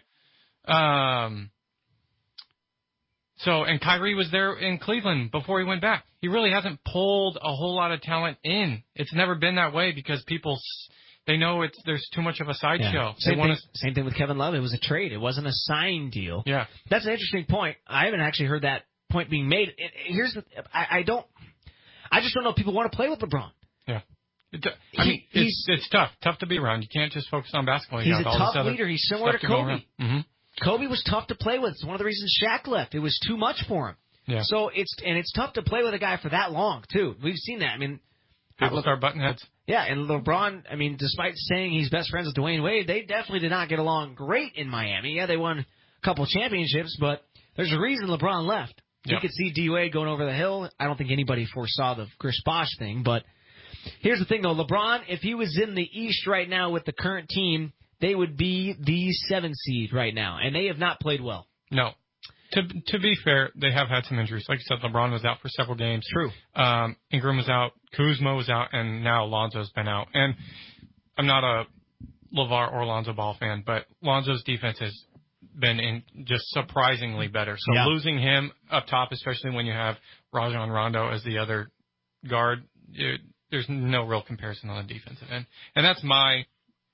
And Kyrie was there in Cleveland before he went back. He really hasn't pulled a whole lot of talent in. It's never been that way because people, they know there's too much of a sideshow. Yeah. Same thing with Kevin Love. It was a trade. It wasn't a sign deal. Yeah. That's an interesting point. I haven't actually heard that point being made. I just don't know if people want to play with LeBron. Yeah. It's tough. Tough to be around. You can't just focus on basketball. He's a tough leader. He's similar to Kobe. Mm-hmm. Kobe was tough to play with. It's one of the reasons Shaq left. It was too much for him. Yeah. So it's tough to play with a guy for that long too. We've seen that. I mean, people start butting heads. Yeah, and LeBron, I mean, despite saying he's best friends with Dwayne Wade, they definitely did not get along great in Miami. Yeah, they won a couple championships, but there's a reason LeBron left. You could see D. Wade going over the hill. I don't think anybody foresaw the Chris Bosh thing, but here's the thing, though. LeBron, if he was in the East right now with the current team, they would be the 7th seed right now, and they have not played well. No. To be fair, they have had some injuries. Like you said, LeBron was out for several games. True. Ingram was out, Kuzma was out, and now Lonzo's been out. And I'm not a LeVar or Lonzo Ball fan, but Lonzo's defense has been just surprisingly better. So losing him up top, especially when you have Rajon Rondo as the other guard, there's no real comparison on the defensive end. And that's my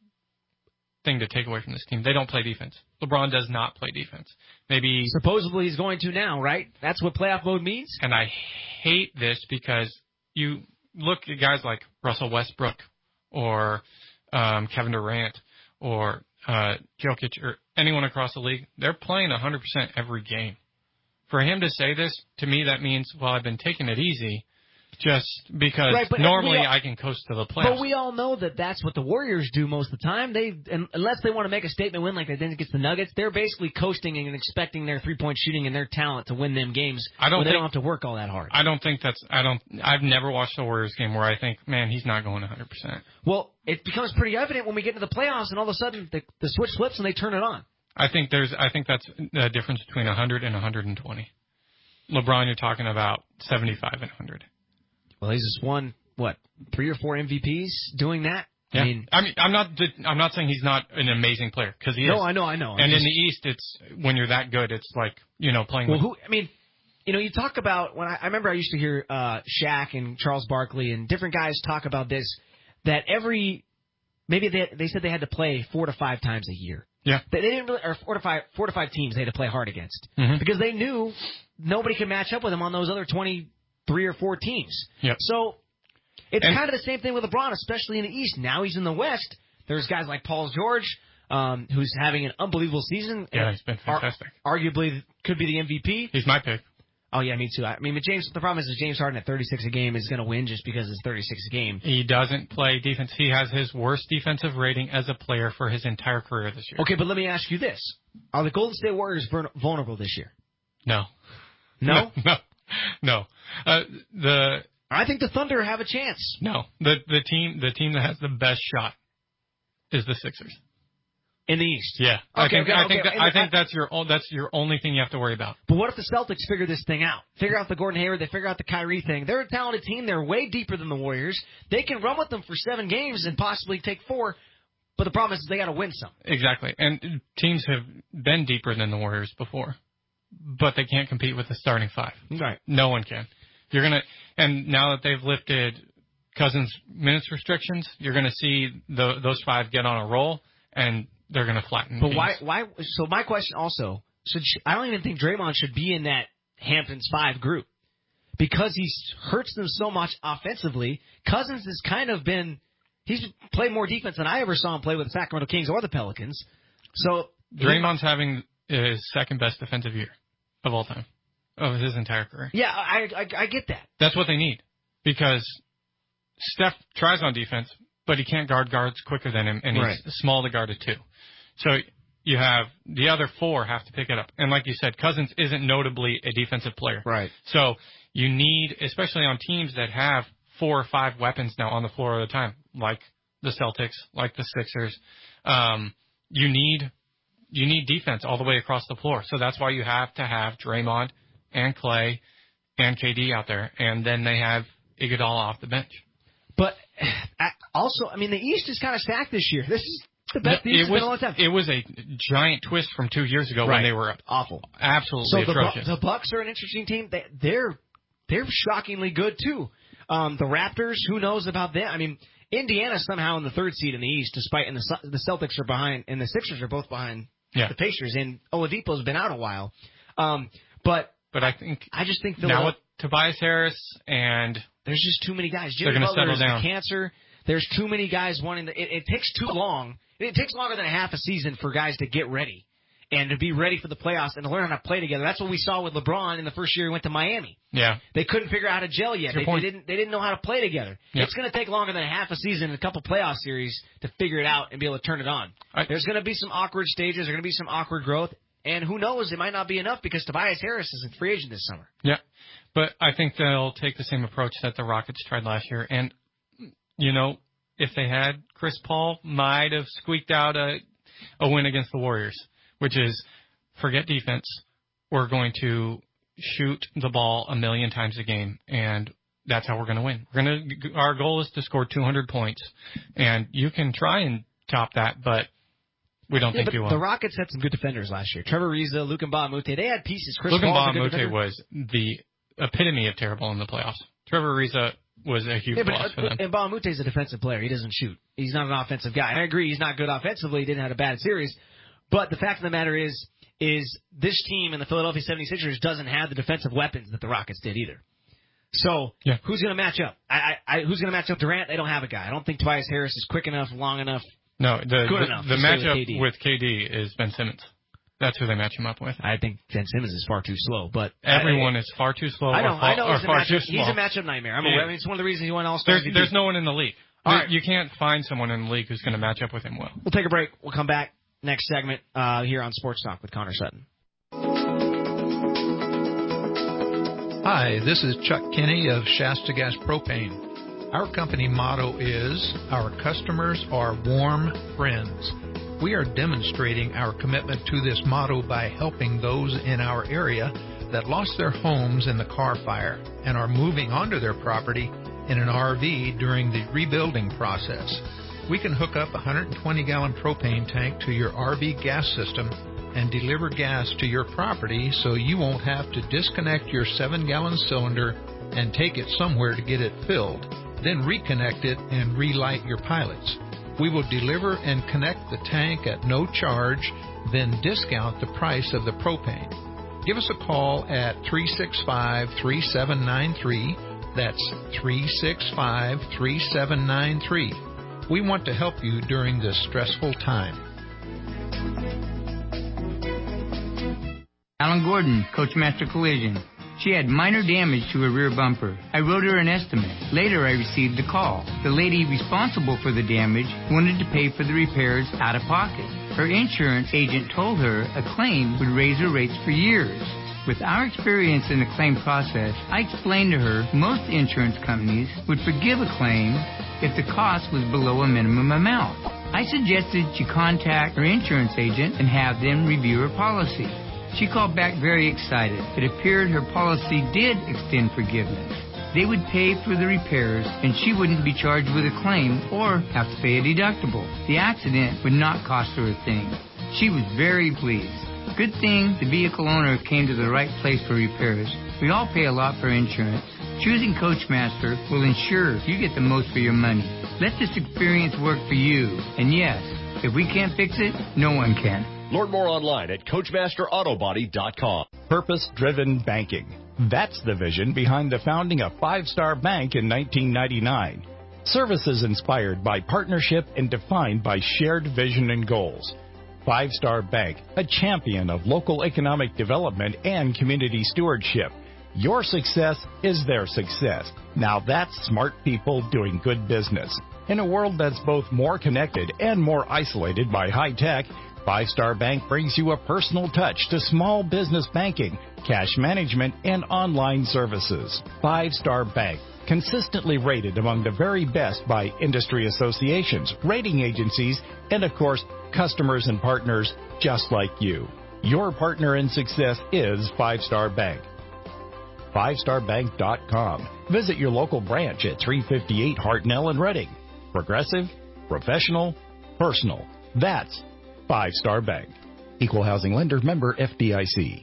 thing to take away from this team. They don't play defense. LeBron does not play defense. Maybe supposedly he's going to now, right? That's what playoff mode means. And I hate this because you look at guys like Russell Westbrook or Kevin Durant or Jokic or anyone across the league. They're playing 100% every game. For him to say this, to me, that means, well, I've been taking it easy. Just because normally I can coast to the playoffs. But we all know that that's what the Warriors do most of the time. Unless they want to make a statement win like they did against the Nuggets, they're basically coasting and expecting their three-point shooting and their talent to win them games. They don't have to work all that hard. I've never watched a Warriors game where I think, man, he's not going 100%. Well, it becomes pretty evident when we get into the playoffs and all of a sudden the switch flips and they turn it on. I think that's the difference between 100 and 120. LeBron, you're talking about 75 and 100. Well, he's just won 3 or 4 MVPs doing that. Yeah. I'm not saying he's not an amazing player because he is. No, I know. And in the East, it's when you're that good, it's like playing. Well, you talk about when I remember I used to hear Shaq and Charles Barkley and different guys talk about this that they said they had to play 4 to 5 times a year. Yeah, they didn't really, or 4 to 5 teams they had to play hard against because they knew nobody could match up with them on those other 23 or 4 teams. Yep. So it's kind of the same thing with LeBron, especially in the East. Now he's in the West. There's guys like Paul George, who's having an unbelievable season. Yeah, he's been fantastic. Arguably could be the MVP. He's my pick. Oh, yeah, me too. The problem is James Harden at 36 a game is going to win just because it's 36 a game. He doesn't play defense. He has his worst defensive rating as a player for his entire career this year. Okay, but let me ask you this. Are the Golden State Warriors vulnerable this year? No. No? No. I think the Thunder have a chance. No. The team that has the best shot is the Sixers. in the East. Yeah. Okay, I think that's your only thing you have to worry about. But what if the Celtics figure this thing out? Figure out the Gordon Hayward, they figure out the Kyrie thing. They're a talented team. They're way deeper than the Warriors. They can run with them for 7 games and possibly take 4. But the problem is they got to win some. Exactly. And teams have been deeper than the Warriors before, but they can't compete with the starting 5. Right. No one can. And now that they've lifted Cousins' minutes restrictions, you're going to see those 5 get on a roll, and they're going to flatten. But why? So my question also, I don't even think Draymond should be in that Hamptons 5 group because he hurts them so much offensively. Cousins has kind of been, he's played more defense than I ever saw him play with the Sacramento Kings or the Pelicans. So Draymond's having his second best defensive year of all time of his entire career. Yeah, I get that. That's what they need because Steph tries on defense, but he can't guard guards quicker than him, and he's small to guard it too. So you have the other 4 have to pick it up. And like you said, Cousins isn't notably a defensive player. Right. So you need, especially on teams that have 4 or 5 weapons now on the floor at a time, like the Celtics, like the Sixers, you need defense all the way across the floor. So that's why you have to have Draymond and Clay and KD out there, and then they have Iguodala off the bench. But also, I mean, the East is kind of stacked this year. This is the best East has been in a long time. It was a giant twist from 2 years ago when they were awful, absolutely atrocious. So the Bucks are an interesting team. They're shockingly good too. The Raptors, who knows about them? I mean, Indiana's somehow in the 3rd seed in the East, despite the Celtics are behind and the Sixers are both behind the Pacers. And Oladipo's been out a while, but I just think now with Tobias Harris and there's just too many guys. Jimmy Butler is cancer. There's too many guys wanting it takes too long. It takes longer than a half a season for guys to get ready and to be ready for the playoffs and to learn how to play together. That's what we saw with LeBron in the first year he went to Miami. Yeah. They couldn't figure out how to gel yet. They didn't know how to play together. Yep. It's going to take longer than a half a season and a couple playoff series to figure it out and be able to turn it on. There's going to be some awkward stages. There's going to be some awkward growth. And who knows, it might not be enough because Tobias Harris is a free agent this summer. Yeah. But I think they'll take the same approach that the Rockets tried last year. And, if they had Chris Paul, might have squeaked out a win against the Warriors, which is forget defense. We're going to shoot the ball 1,000,000 times a game, and that's how we're going to win. Our goal is to score 200 points, and you can try and top that, but we don't think you will. The Rockets had some good defenders last year. Trevor Ariza, Luke Mbah-a-Moute. They had pieces. Luke Mbah-a-Moute was the epitome of terrible in the playoffs. Trevor Ariza was a huge loss for them. And Mbah-a-Moute is a defensive player. He doesn't shoot. He's not an offensive guy. And I agree he's not good offensively. He didn't have a bad series. But the fact of the matter is this team in the Philadelphia 76ers doesn't have the defensive weapons that the Rockets did either. So who's going to match up? Who's going to match up Durant? They don't have a guy. I don't think Tobias Harris is quick enough, long enough, good enough. The matchup with KD is Ben Simmons. That's who they match him up with. I think Ben Simmons is far too slow, but everyone is far too slow. I know he's a matchup nightmare. I mean, it's one of the reasons he won All-Star. There's no one in the league. You can't find someone in the league who's going to match up with him well. We'll take a break. We'll come back next segment here on Sports Talk with Connor Sutton. Hi, this is Chuck Kinney of Shasta Gas Propane. Our company motto is, our customers are warm friends. We are demonstrating our commitment to this motto by helping those in our area that lost their homes in the Carr fire and are moving onto their property in an RV during the rebuilding process. We can hook up a 120-gallon propane tank to your RV gas system and deliver gas to your property so you won't have to disconnect your 7-gallon cylinder and take it somewhere to get it filled, then reconnect it and relight your pilots. We will deliver and connect the tank at no charge, then discount the price of the propane. Give us a call at 365-3793. That's 365-3793. We want to help you during this stressful time. Alan Gordon, Coachmaster Collision. She had minor damage to her rear bumper. I wrote her an estimate. Later, I received a call. The lady responsible for the damage wanted to pay for the repairs out of pocket. Her insurance agent told her a claim would raise her rates for years. With our experience in the claim process, I explained to her most insurance companies would forgive a claim if the cost was below a minimum amount. I suggested she contact her insurance agent and have them review her policy. She called back very excited. It appeared her policy did extend forgiveness. They would pay for the repairs, and she wouldn't be charged with a claim or have to pay a deductible. The accident would not cost her a thing. She was very pleased. Good thing the vehicle owner came to the right place for repairs. We all pay a lot for insurance. Choosing Coachmaster will ensure you get the most for your money. Let this experience work for you. And yes, if we can't fix it, no one can. Learn more online at CoachmasterAutobody.com. Purpose-driven banking. That's the vision behind the founding of Five Star Bank in 1999. Services inspired by partnership and defined by shared vision and goals. Five Star Bank, a champion of local economic development and community stewardship. Your success is their success. Now that's smart people doing good business. In a world that's both more connected and more isolated by high tech, Five Star Bank brings you a personal touch to small business banking, cash management, and online services. Five Star Bank, consistently rated among the very best by industry associations, rating agencies, and of course, customers and partners just like you. Your partner in success is Five Star Bank. FiveStarBank.com. Visit your local branch at 358 Hartnell in Reading. Progressive, professional, personal. That's Five Star Bank. Equal housing lender, member FDIC.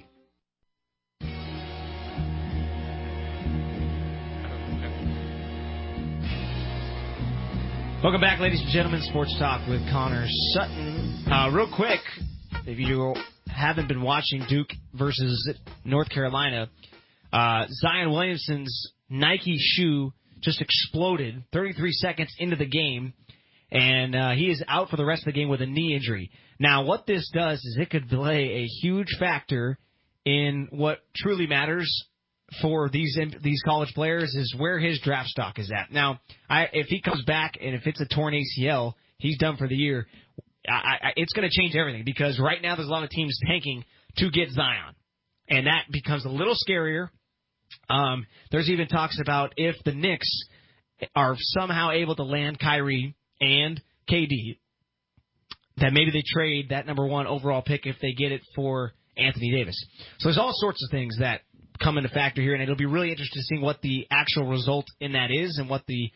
Welcome back, ladies and gentlemen. Sports Talk with Connor Sutton. Real quick, if you haven't been watching Duke versus North Carolina, Zion Williamson's Nike shoe just exploded 33 seconds into the game, and he is out for the rest of the game with a knee injury. Now, what this does is it could play a huge factor in what truly matters for these college players is where his draft stock is at. Now, if he comes back and if it's a torn ACL, he's done for the year. It's going to change everything because right now there's a lot of teams tanking to get Zion, and that becomes a little scarier. There's even talks about if the Knicks are somehow able to land Kyrie and KD, that maybe they trade that number 1 overall pick if they get it for Anthony Davis. So there's all sorts of things that come into factor here, and it'll be really interesting to see what the actual result in that is and what the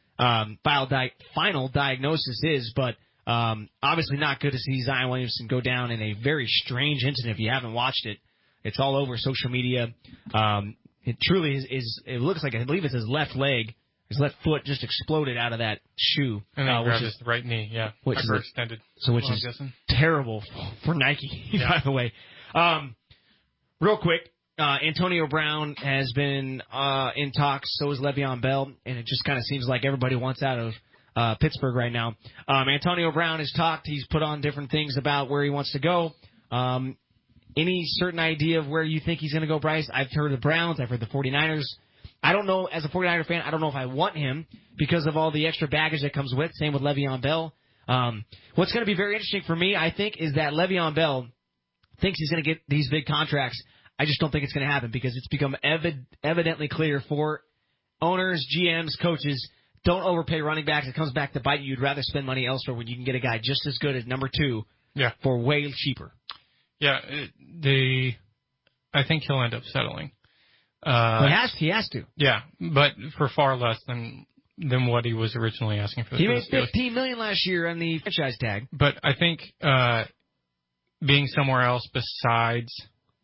final diagnosis is. But obviously not good to see Zion Williamson go down in a very strange incident. If you haven't watched it, it's all over social media. It truly is. It looks like, I believe it's his left leg. His left foot just exploded out of that shoe. And then grabbed his right knee, yeah. Which is extended. So which is terrible for Nike, by the way. Real quick, Antonio Brown has been in talks, so is Le'Veon Bell, and it just kind of seems like everybody wants out of Pittsburgh right now. Antonio Brown has talked. He's put on different things about where he wants to go. Any certain idea of where you think he's going to go, Bryce? I've heard the Browns. I've heard the 49ers. I don't know, as a 49er fan, I don't know if I want him because of all the extra baggage that comes with. Same with Le'Veon Bell. What's going to be very interesting for me, I think, is that Le'Veon Bell thinks he's going to get these big contracts. I just don't think it's going to happen because it's become evidently clear for owners, GMs, coaches, don't overpay running backs. It comes back to bite you. You'd rather spend money elsewhere when you can get a guy just as good as number 2 for way cheaper. Yeah, I think he'll end up settling. He has to. Yeah, but for far less than what he was originally asking for. He made $15 million last year on the franchise tag. But I think being somewhere else besides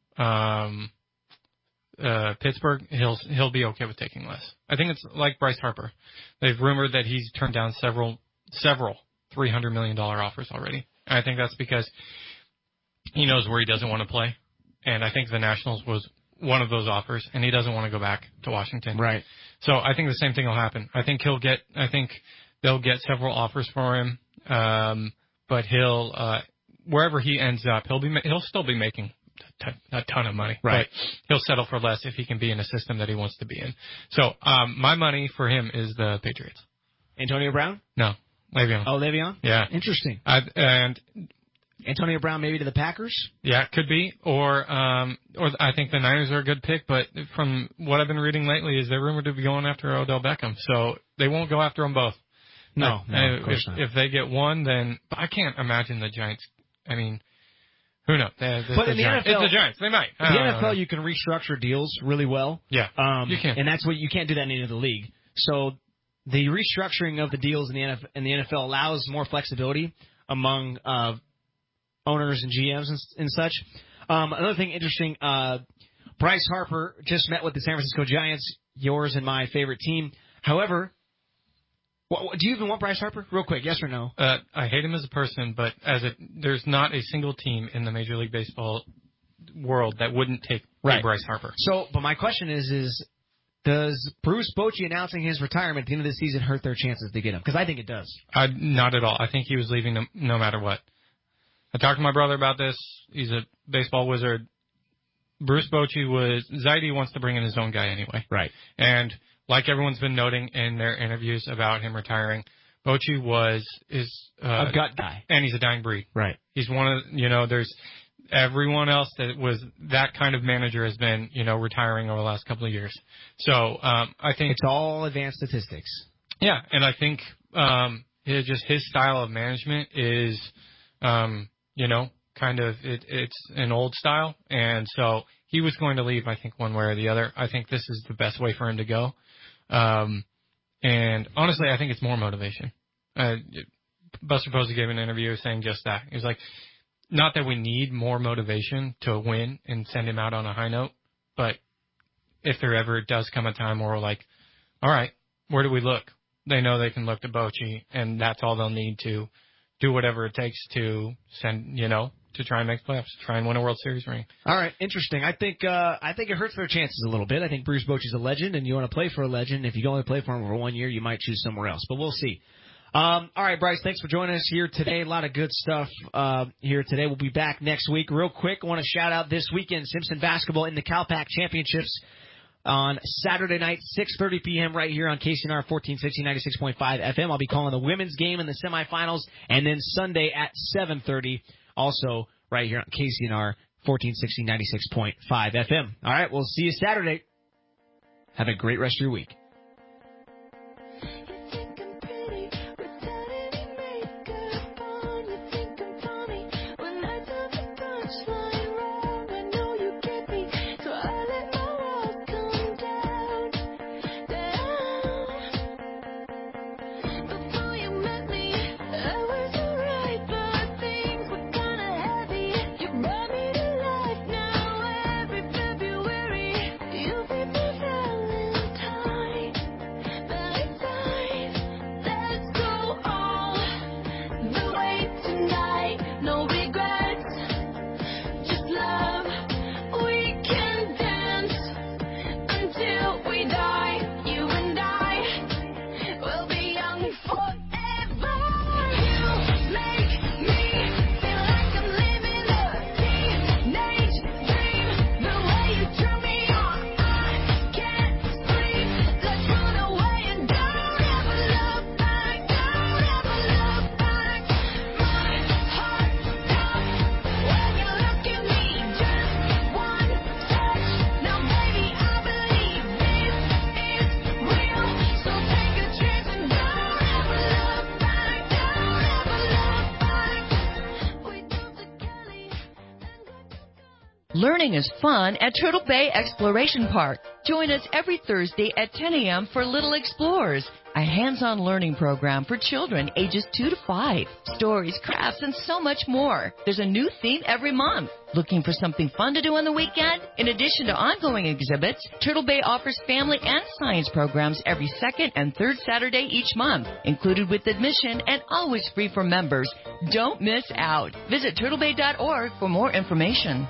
Pittsburgh, he'll be okay with taking less. I think it's like Bryce Harper. They've rumored that he's turned down several $300 million offers already. And I think that's because he knows where he doesn't want to play. And I think the Nationals was one of those offers, and he doesn't want to go back to Washington. Right. So I think the same thing will happen. I think they'll get several offers for him. But he'll wherever he ends up, he'll still be making a ton of money. Right. But he'll settle for less if he can be in a system that he wants to be in. So my money for him is the Patriots. Antonio Brown? No, Le'Veon. Oh, Le'Veon? Yeah. Interesting. And Antonio Brown maybe to the Packers? Yeah, it could be. Or I think the Niners are a good pick, but from what I've been reading lately is they're rumored to be going after Odell Beckham. So they won't go after them both. No, of course not. If they get one, then I can't imagine the Giants. I mean, who knows? But in the NFL, it's the Giants. They might. In the NFL, you can restructure deals really well. Yeah, you can. And that's what you can't do that in any other league. So the restructuring of the deals in the NFL allows more flexibility among owners and GMs and such. Another thing interesting, Bryce Harper just met with the San Francisco Giants, yours and my favorite team. However, do you even want Bryce Harper? Real quick, yes or no? I hate him as a person, but there's not a single team in the Major League Baseball world that wouldn't take Bryce Harper. So, but my question is does Bruce Bochy announcing his retirement at the end of the season hurt their chances to get him? Because I think it does. Not at all. I think he was leaving no matter what. I talked to my brother about this. He's a baseball wizard. Bruce Bochy Zaidi wants to bring in his own guy anyway. Right. And like everyone's been noting in their interviews about him retiring, Bochy is a gut guy. And he's a dying breed. Right. He's one of, there's everyone else that was that kind of manager has been, retiring over the last couple of years. So, I think it's all advanced statistics. Yeah. And I think, his style of management is, it's an old style. And so he was going to leave, I think, one way or the other. I think this is the best way for him to go. And honestly, I think it's more motivation. Buster Posey gave an interview saying just that. He was like, not that we need more motivation to win and send him out on a high note, but if there ever does come a time where we're like, all right, where do we look? They know they can look to Bochy, and that's all they'll need to do whatever it takes to send, to try and make playoffs, try and win a World Series ring. All right, interesting. I think it hurts their chances a little bit. I think Bruce Bochy's a legend, and you want to play for a legend. If you can only play for him for 1 year, you might choose somewhere else, but we'll see. All right, Bryce, thanks for joining us here today. A lot of good stuff here today. We'll be back next week. Real quick, I want to shout out this weekend, Simpson basketball in the CalPAC Championships on Saturday night, 6:30 p.m. right here on KCNR 1460 96.5 FM. I'll be calling the women's game in the semifinals, and then Sunday at 7:30, also right here on KCNR 1460 96.5 FM. All right, we'll see you Saturday. Have a great rest of your week. Learning is fun at Turtle Bay Exploration Park. Join us every Thursday at 10 a.m. for Little Explorers, a hands-on learning program for children ages 2 to 5. Stories, crafts, and so much more. There's a new theme every month. Looking for something fun to do on the weekend? In addition to ongoing exhibits, Turtle Bay offers family and science programs every second and third Saturday each month, included with admission and always free for members. Don't miss out. Visit turtlebay.org for more information.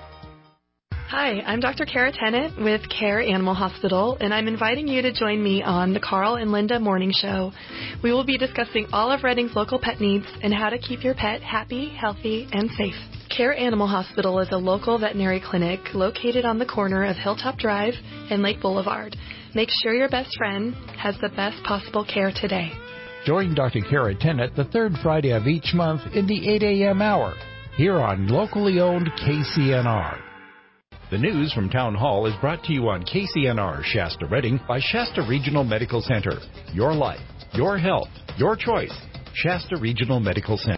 Hi, I'm Dr. Kara Tennant with Care Animal Hospital, and I'm inviting you to join me on the Carl and Linda Morning Show. We will be discussing all of Redding's local pet needs and how to keep your pet happy, healthy, and safe. Care Animal Hospital is a local veterinary clinic located on the corner of Hilltop Drive and Lake Boulevard. Make sure your best friend has the best possible care today. Join Dr. Kara Tennant the third Friday of each month in the 8 a.m. hour here on locally owned KCNR. The news from Town Hall is brought to you on KCNR Shasta Redding by Shasta Regional Medical Center. Your life, your health, Your choice, Shasta Regional Medical Center.